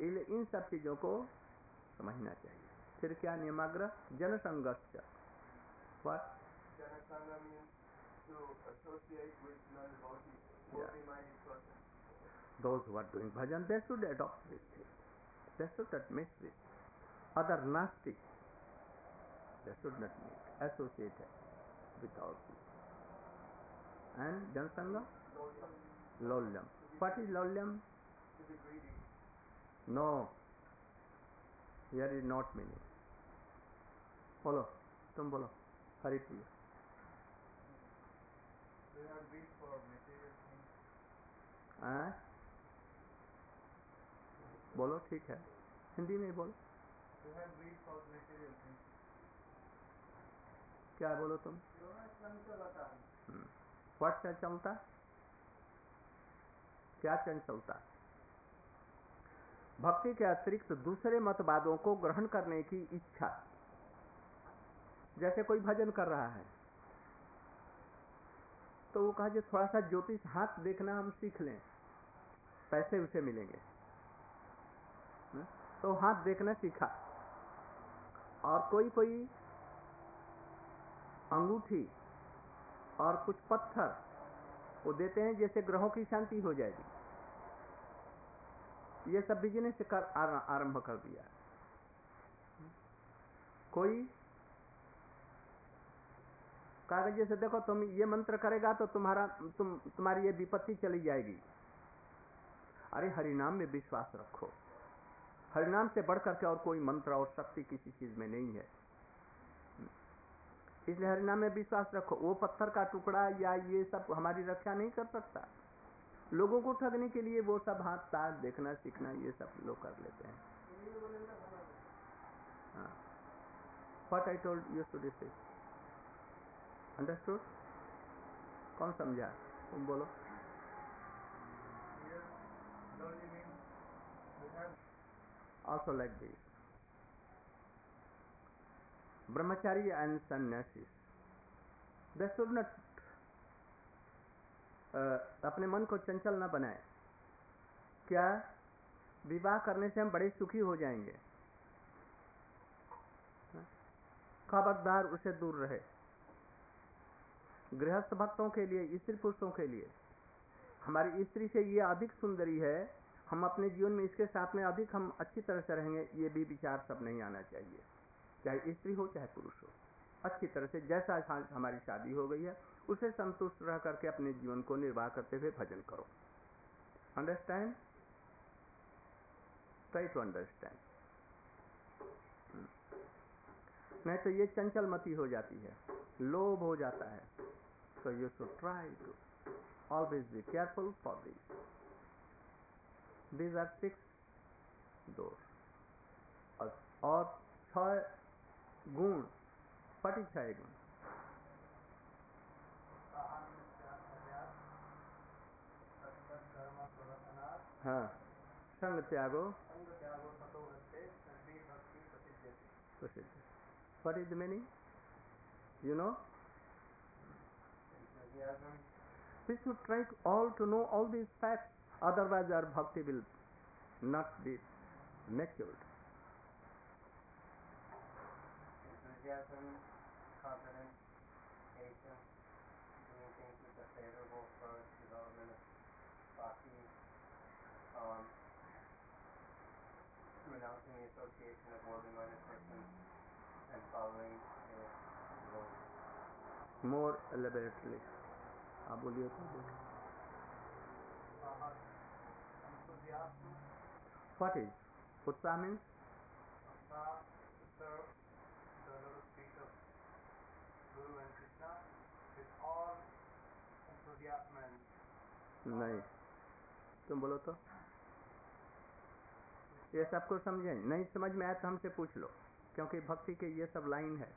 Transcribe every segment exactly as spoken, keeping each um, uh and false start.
इसलिए इन सब चीजों को समझना चाहिए। फिर क्या नियमाग्रह? जनसंगस्य। Those who are doing bhajan, they should adopt this thing. They should not mix with other nasty. They should not meet, associate with all people. And Jansanga? Lolyam. What is lolyam? No. Here is not meaning. बोलो, तुम बोलो, हरि प्रिय। They have greed for material things. हाँ? बोलो, ठीक है, हिंदी में बोलो। They have greed for material things. क्या बोलो तुम? चंचलता। व्हाट चंचलता? क्या चंचलता? भक्ति के अतिरिक्त दूसरे मतवादों को ग्रहण करने की इच्छा। जैसे कोई भजन कर रहा है तो वो कहा जो थोड़ा सा ज्योतिष हाथ देखना हम सीख लें, पैसे उसे मिलेंगे। तो हाथ देखना सीखा, और कोई कोई अंगूठी और कुछ पत्थर वो देते हैं जैसे ग्रहों की शांति हो जाएगी। ये सब बिजनेस कर आरंभ कर दिया। कोई कागज जैसे देखो तुम ये मंत्र करेगा तो तुम्हारा तुम तुम्हारी ये विपत्ति चली जाएगी। अरे हरिनाम में विश्वास रखो, हरिनाम से बढ़कर के और कोई मंत्र और शक्ति किसी चीज में नहीं है। इसलिए हरिनाम में विश्वास रखो। वो पत्थर का टुकड़ा या ये सब हमारी रक्षा नहीं कर सकता। लोगों को ठगने के लिए वो सब हाथ ताक देखना सीखना ये सब लोग कर लेते हैं। What I told you to say, understood? कौन समझा? तुम बोलो। Also like this, brahmachari and sannyasis, they should not uh, अपने मन को चंचल न बनाए। क्या विवाह करने से हम बड़े सुखी हो जाएंगे? खबरदार उसे दूर रहे। गृहस्थ भक्तों के लिए, स्त्री पुरुषों के लिए, हमारी स्त्री से ये अधिक सुंदरी है, हम अपने जीवन में इसके साथ में अधिक हम अच्छी तरह से रहेंगे, ये भी विचार सब नहीं आना चाहिए। चाहे स्त्री हो चाहे पुरुष हो, अच्छी तरह से जैसा हमारी शादी हो गई है उसे संतुष्ट रह करके अपने जीवन को निर्वाह करते हुए भजन करो। अंडरस्टैंड? Try to understand. नहीं तो ये चंचल मती हो जाती है, लोभ हो जाता है। तो you should try to always be careful for this. These are six दोष और छह गुण। पटी छह गुण। हाँ, संग त्यागो प्रसिद्ध। What is the meaning? You know? We should try to all to know all these facts. Otherwise our bhakti will not be matured. Enthusiasm, confidence, patience, doing things which are favorable for development of bhakti, um, renouncing the association of worldly-minded persons, and following the Lord. More elaborately. आप बोलिए तो बोलिए। Enthusiasm. What is? Utsaha means? Utsaha to serve the lotus feet of Guru and Krishna with all enthusiasm and. नहीं, तुम बोलो तो। ये सबको समझें? नहीं समझ में आया तो हमसे पूछ लो, क्योंकि भक्ति के ये सब लाइन है।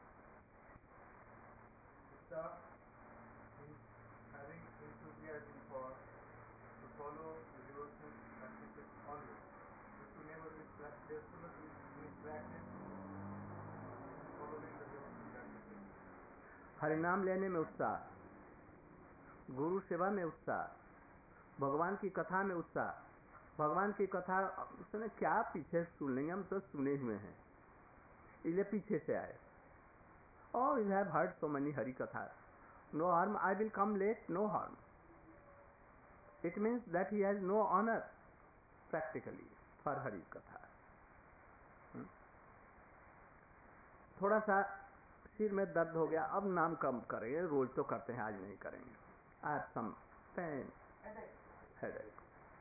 Having enthusiasm for to follow the devotional practices always, just to never miss practice, to miss practice, following the devotional practices. हरिनाम लेने में उत्साह, गुरु सेवा में उत्साह, भगवान की कथा में उत्साह, भगवान की कथा सुने, क्या पीछे सुन लेंगे, हम तो सुने हुए हैं, इसलिए पीछे से आए। Oh, you have heard so many Hari Kathas. No harm, I will come late, no harm. It means that he has no honor practically for Hari Katha. hmm? थोड़ा सा सिर में दर्द हो गया, अब नाम कम करेंगे, रोज तो करते हैं, आज नहीं करेंगे। I have some pain, headache.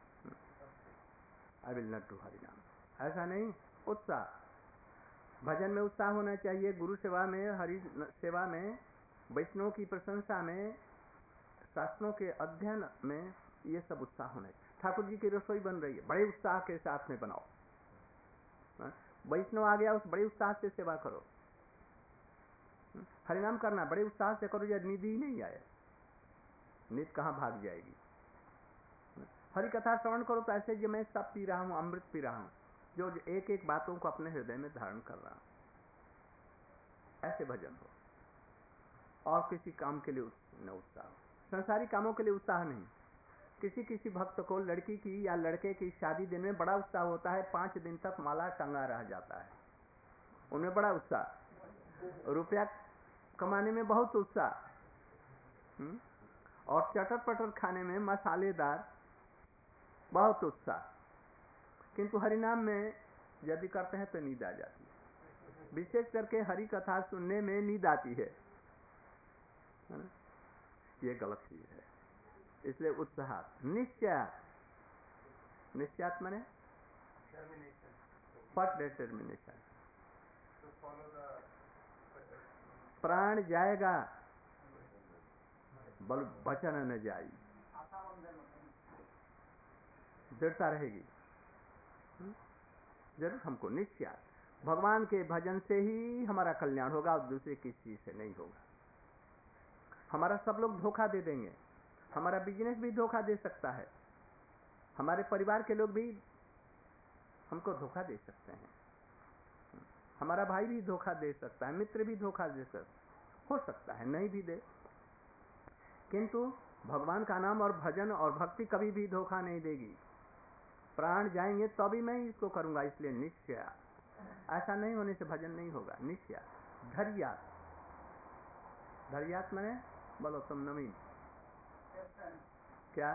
I will not do Hari नाम। ऐसा नहीं, उत्साह, भजन में उत्साह होना चाहिए, गुरु सेवा में, हरि सेवा में, वैष्णव की प्रशंसा में, शास्त्रों के अध्ययन में, ये सब उत्साह होना चाहिए। ठाकुर जी की रसोई बन रही है, बड़े उत्साह के साथ में बनाओ। वैष्णव आ गया, उस बड़े उत्साह से सेवा करो। हरिनाम करना बड़े उत्साह से करो, यदि निधि ही नहीं आए, निध कहाँ भाग जाएगी। हरि कथा श्रवण करो तो ऐसे जो मैं सब पी रहा हूँ, अमृत पी रहा हूँ, जो एक एक बातों को अपने हृदय में धारण कर रहा हूं, ऐसे भजन हो। और किसी काम के लिए न उत्साह हो, संसारी कामों के लिए उत्साह नहीं। किसी किसी भक्त को लड़की की या लड़के की शादी दिन में बड़ा उत्साह होता है, पांच दिन तक माला टंगा रह जाता है, उनमें बड़ा उत्साह। रुपया कमाने में बहुत उत्साह, और चटर पटर खाने में मसालेदार बहुत उत्साह। किंतु हरिनाम में यदि करते हैं तो नींद आ जाती है, विशेष करके हरि कथा सुनने में नींद आती है, ये गलत चीज है। इसलिए उत्साह, निश्चय, निश्चय माने फट डिटर्मिनेशन, प्राण जाएगा बल बचन न जाई, दृढ़ता रहेगी जरूर हमको। निश्चय भगवान के भजन से ही हमारा कल्याण होगा और दूसरे किसी से नहीं होगा। हमारा सब लोग धोखा दे देंगे, हमारा बिजनेस भी धोखा दे सकता है, हमारे परिवार के लोग भी हमको धोखा दे सकते हैं, हमारा भाई भी धोखा दे सकता है, मित्र भी धोखा दे सकता हो सकता है, नहीं भी दे। किंतु भगवान का नाम और भजन और भक्ति कभी भी धोखा नहीं देगी। प्राण जाएंगे तभी मैं इसको करूंगा, इसलिए निश्चय, ऐसा नहीं होने से भजन नहीं होगा। निश्चय, धैर्यात, धैर्यात माने बोलो तुम नवीन, क्या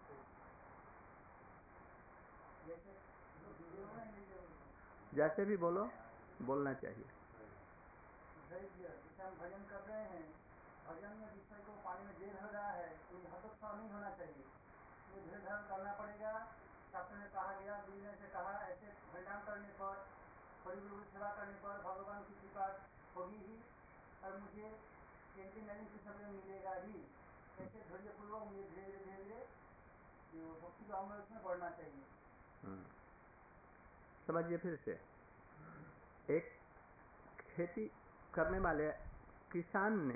जैसे भी बोलो, बोलना चाहिए। हम भजन कर रहे हैं, भजन में विषय को पानी में जेल हो रहा है, कोई हतोत्साह नहीं होना चाहिए, तो धीरे धारण करना पड़ेगा। शास्त्र में कहा गया, दुनिया से कहा, ऐसे हरिनाम करने पर, परिवार की सेवा करने पर भगवान की कृपा होगी ही और मुझे केंद्रीय नवीन की समय मिलेगा ही। ऐसे धैर्य पूर्वक मुझे धीरे धीरे धीरे भक्ति का अमृत में बढ़ना चाहिए। समझिए फिर से, एक खेती करने वाले किसान ने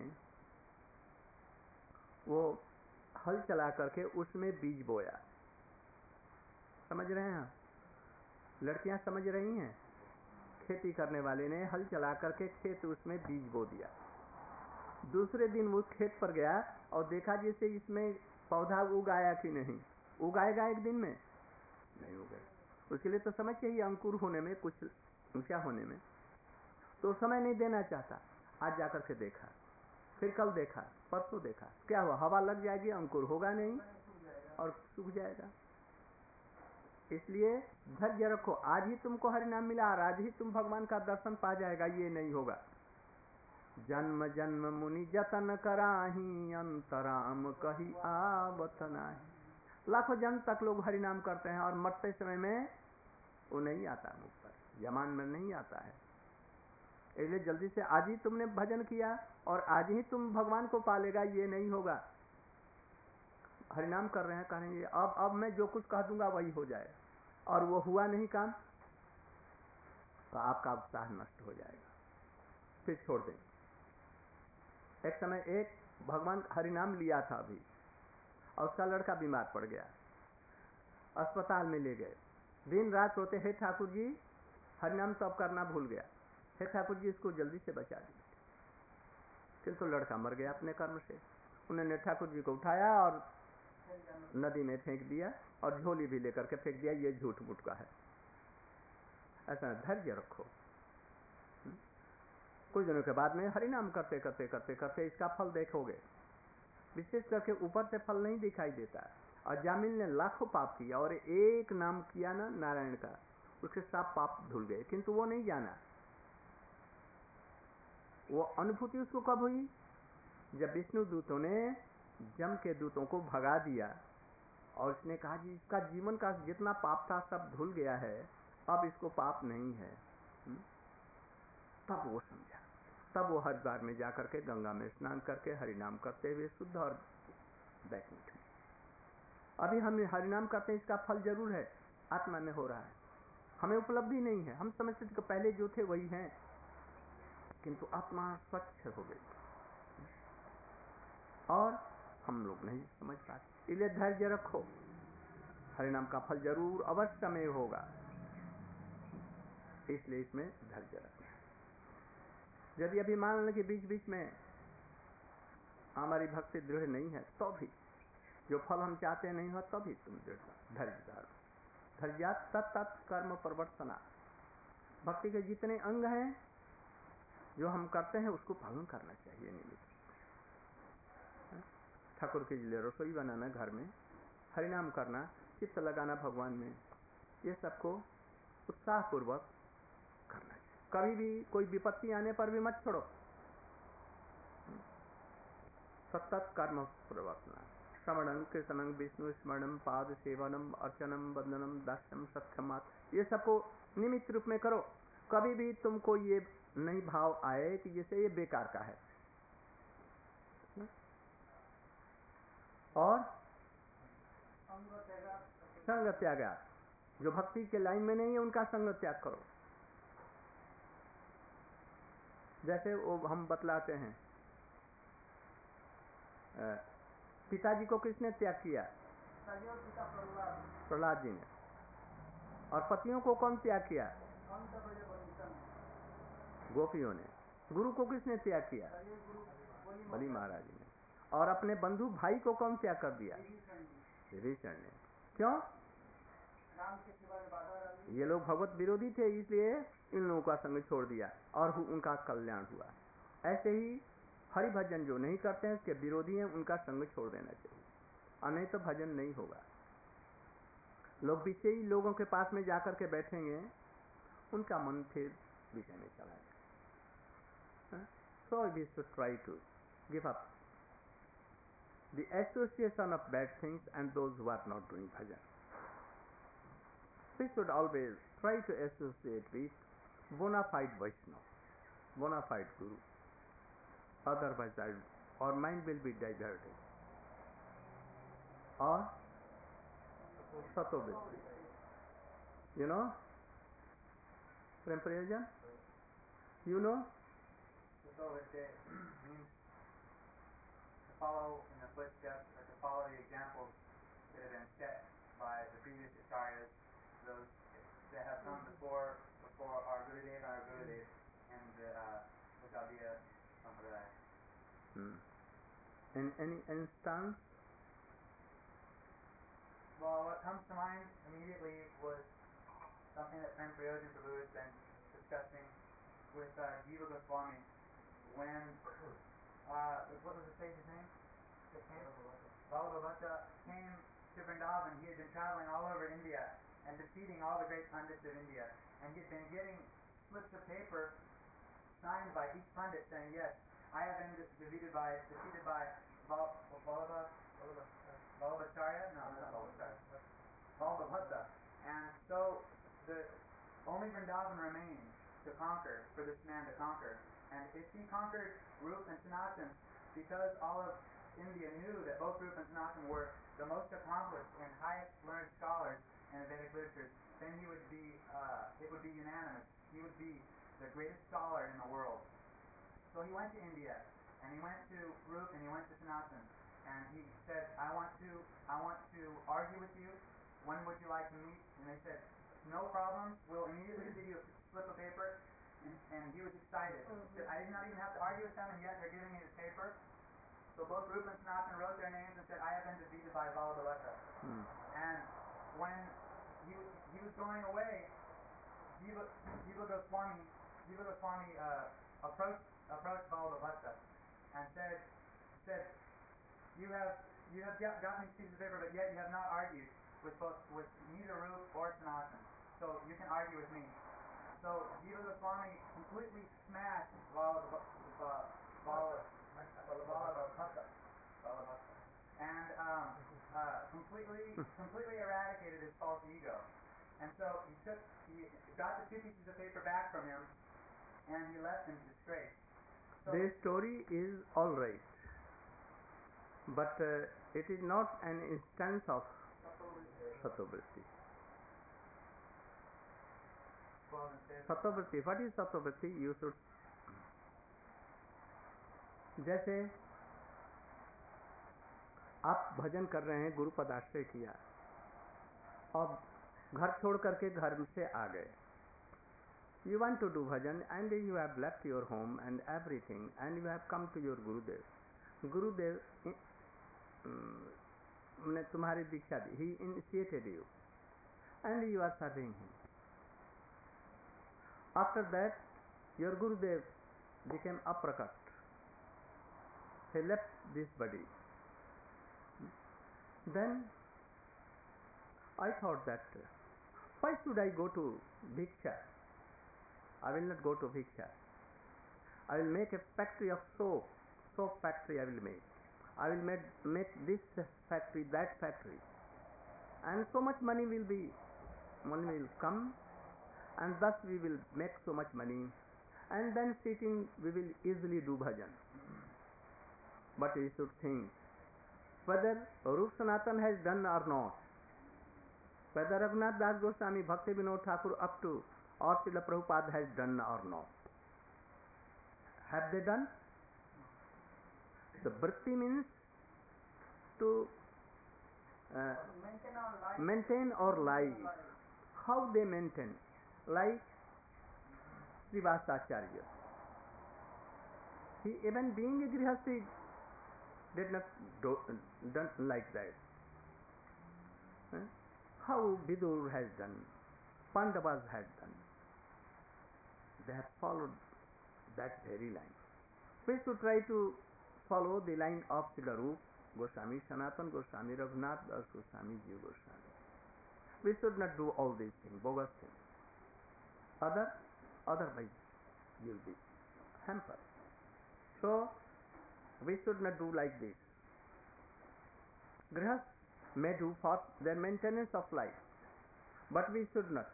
वो हल चला करके उसमें बीज बोया, समझ रहे हैं? लड़कियां समझ रही हैं? खेती करने वाले ने हल चला करके खेत उसमें बीज बो दिया। दूसरे दिन वो खेत पर गया और देखा जैसे इसमें पौधा उगाया कि नहीं। उगाएगा एक दिन में? नहीं उगाएगा। उसके लिए तो समझ चाहिए अंकुर होने में, कुछ ऊंचा होने में। तो समय नहीं देना चाहता। आज जाकर के देखा, फिर कल देखा, परसों देखा, क्या हुआ? हवा लग जाएगी, अंकुर होगा नहीं और सूख जाएगा। इसलिए धैर्य रखो। आज ही तुमको हरिनाम मिला और आज ही तुम भगवान का दर्शन पा जाएगा, ये नहीं होगा। जन्म जन्म मुनि जतन कराही, अंतराम कही आवत नाही। लाखों जन्म तक लोग हरिनाम करते हैं और मरते समय में वो नहीं आता मुख पर, जमान में नहीं आता है। इसलिए जल्दी से आज ही तुमने भजन किया और आज ही तुम भगवान को पा लेगा, ये नहीं होगा। हरिनाम कर रहे हैं, कहेंगे अब अब मैं जो कुछ कह दूंगा वही हो जाए, और वो हुआ नहीं काम, तो आपका उत्साह नष्ट हो जाएगा, फिर छोड़ दें। एक समय एक भगवान हरिनाम लिया था अभी, और उसका लड़का बीमार पड़ गया, अस्पताल में ले गए। दिन रात रोते, हे ठाकुर जी हरिनाम तो अब करना भूल गया, हे ठाकुर जी इसको जल्दी से बचा दीजिए। फिर तो लड़का मर गया अपने कर्म से। उन्होंने ठाकुर जी को उठाया और नदी में फेंक दिया। और झोली भी लेकर के फेंक दिया, ये झूठ मूठ का है। ऐसा धैर्य रखो। कुछ दिनों के बाद में हरिनाम करते करते करते करते इसका फल देखोगे। विशेष करके ऊपर से फल नहीं दिखाई देता है। और जामिल ने लाखों पाप किया और एक नाम किया ना नारायण का, उसके सब पाप धुल गए, किंतु वो नहीं जाना। वो अनुभूति उसको कब हुई? जब विष्णु दूतों ने जम के दूतों को भगा दिया और उसने कहा जी इसका जीवन का जितना पाप था सब धुल गया है, अब इसको पाप नहीं है। तब वो समझा। तब वो हरिद्वार में जाकर के गंगा में स्नान करके हरिनाम करते हुए शुद्ध और बैकुंठ में। अभी हम हरिनाम करते हैं, इसका फल जरूर है, आत्मा में हो रहा है, हमें उपलब्धि नहीं है। हम समझते थे कि पहले जो थे वही हैं, किंतु आत्मा स्वच्छ हो गई और हम लोग नहीं समझ पाते। इसलिए धैर्य रखो, हरिनाम का फल जरूर अवश्य में होगा, इसलिए इसमें धैर्य रखना है। यदि अभी मान लें कि बीच बीच में हमारी भक्ति दृढ़ नहीं है, तो भी जो फल हम चाहते नहीं हो, तो भी तुम दृढ़ धैर्य धारो। धैर्य तत्त कर्म प्रवर्तना। भक्ति के जितने अंग हैं जो हम करते हैं उसको पालन करना चाहिए निमित्त। ठाकुर के लिए रसोई बनाना, घर में हरिनाम करना, चित्त लगाना भगवान में, ये सबको उत्साह पूर्वक करना चाहिए। कभी भी कोई विपत्ति आने पर भी मत छोड़ो। सतत कर्म प्रवर्तना, श्रवणं कीर्तनं विष्णु स्मरणं पाद सेवनम अर्चनम वंदनम दास्यम सत्यमात, ये सबको निमित्त रूप में करो। कभी भी तुमको ये नहीं भाव आए कि जैसे ये बेकार का है। और संग त्याग, जो भक्ति के लाइन में नहीं है उनका संग त्याग करो। जैसे वो हम बतलाते हैं, पिताजी को किसने त्याग किया? प्रहलाद जी ने। और पतियों को कौन त्याग किया? गोपियों ने। गुरु को किसने त्याग किया? बलि महाराज ने। और अपने बंधु भाई को कौन त्याग कर दिया? विभीषण ने। क्यों? ये लोग भगवत विरोधी थे, इसलिए इन लोगों का संग छोड़ दिया और उनका कल्याण हुआ। ऐसे ही हरि भजन जो नहीं करते हैं, उसके विरोधी हैं, उनका संग छोड़ देना चाहिए, और नहीं तो भजन नहीं होगा। लोग विषयी लोगों के पास में जाकर के बैठेंगे, उनका मन फिर विषय में चला जाएगा। So we should try to give up the association of bad things and those who are not doing bhajan. We should always try to associate with bona fide Vaishnava, bona fide Guru. Otherwise, I, our mind will be diverted. Or Sato Vitti. You know? Prem Priyajan? You know? Sato Vitti means to follow in the footsteps, or to follow the examples that have been set by the previous acharyas, those that have come before before our Gurudev and our Gurudev, and the uh, Vajradhya Sampradaya. Hmm. In any instance? Well, what comes to mind immediately was something that Prem Priyajan Prabhu has been discussing with uh, Jiva Goswami when, uh, what was the sage's name? Bhagavata came to Vrindavan. He had been traveling all over India and defeating all the great pundits of India, and he had been getting slips of paper signed by each pundit saying, yes, I have been defeated by, defeated by Vallabha, Vallabhacharya? No, not Vallabhacharya. Vallabhata. And so the only Vrindavan remained to conquer, for this man to conquer. And if he conquered Rup and Sanatan, because all of India knew that both Rup and Sanatan were the most accomplished and highest learned scholars in the Vedic literatures, then he would be, uh, it would be unanimous. He would be the greatest scholar in the world. So he went to India, and he went to Rup and he went to Sanatan, and he said, I want to, I want to argue with you. When would you like to meet? And they said, no problem. We'll immediately give you a slip of paper. And, and he was excited. He said, I did not even have to argue with them, and yet they're giving me this paper. So both Rup and Sanatan wrote their names and said, I have been defeated by Vallabhata. Hmm. And when he was, he was going away, Jiva, Jiva Goswami, Jiva Goswami uh, approached approached Ballabha Bhatta and said said you have you have got, gotten these pieces of paper, but yet you have not argued with both with neither Rup or Sanatan. So you can argue with me. So Jiva Goswami completely smashed Ballabha Bhatta and um, uh, completely completely eradicated his false ego. And so he took, he got the two pieces of paper back from him, and he left in disgrace. So the story is all right, but uh, it is not an instance of Sattvavrti. Sattvavrti, what is Sattvavrti? You should, जैसे आप भजन कर रहे हैं, गुरु पदाश्रय किया, अब घर छोड़ करके घर से आ गए. You want to do bhajan and you have left your home and everything and you have come to your Gurudev. Gurudev ने तुम्हारी दीक्षा दी. He initiated you and you are serving him. After that your Gurudev became aprakat. He left this body. Then I thought that why should I go to Bhiksha? I will not go to Bhiksha. I will make a factory of soap. Soap factory I will make. I will make, make this factory, that factory. And so much money will be, money will come, and thus we will make so much money. And then sitting we will easily do bhajan. But we should think whether Rup Sanatan has done or not. Whether Raghunath Das Goswami, Bhakti Vinod Thakur up to or Srila Prabhupada has done or not. Have they done? The vritti means to uh, maintain our life. maintain our life. How they maintain? Like Srivasacharya. He, even being a grihastha, did not do, done like that. Huh? How Vidur has done, Pandavas had done. They have followed that very line. We should try to follow the line of Srila Rup Goswami, Sanatan Goswami, Raghunath Das Goswami, Jiva Goswami. We should not do all these things, bogus things. Other, otherwise you will be hampered. So we should not do like this. Grihas may do for their maintenance of life, but we should not.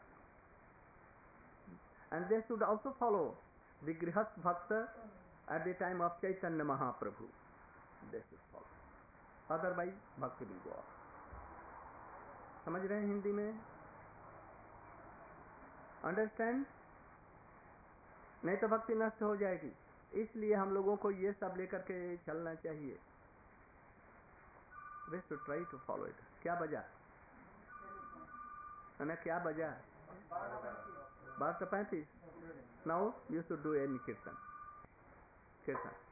And they should also follow the Grihas Bhakta at the time of Chaitanya Mahaprabhu. They should follow. Otherwise, Bhakti will go off. समझ रहे हैं हिंदी में? Understand? नहीं तो भक्ति नष्ट हो जाएगी. इसलिए हम लोगों को ये सब लेकर के चलना चाहिए. We should try to follow it. क्या बजा? मैंने क्या बजा? बारह सौ पैंतीस. Now you should do any kirtan. Kirtan.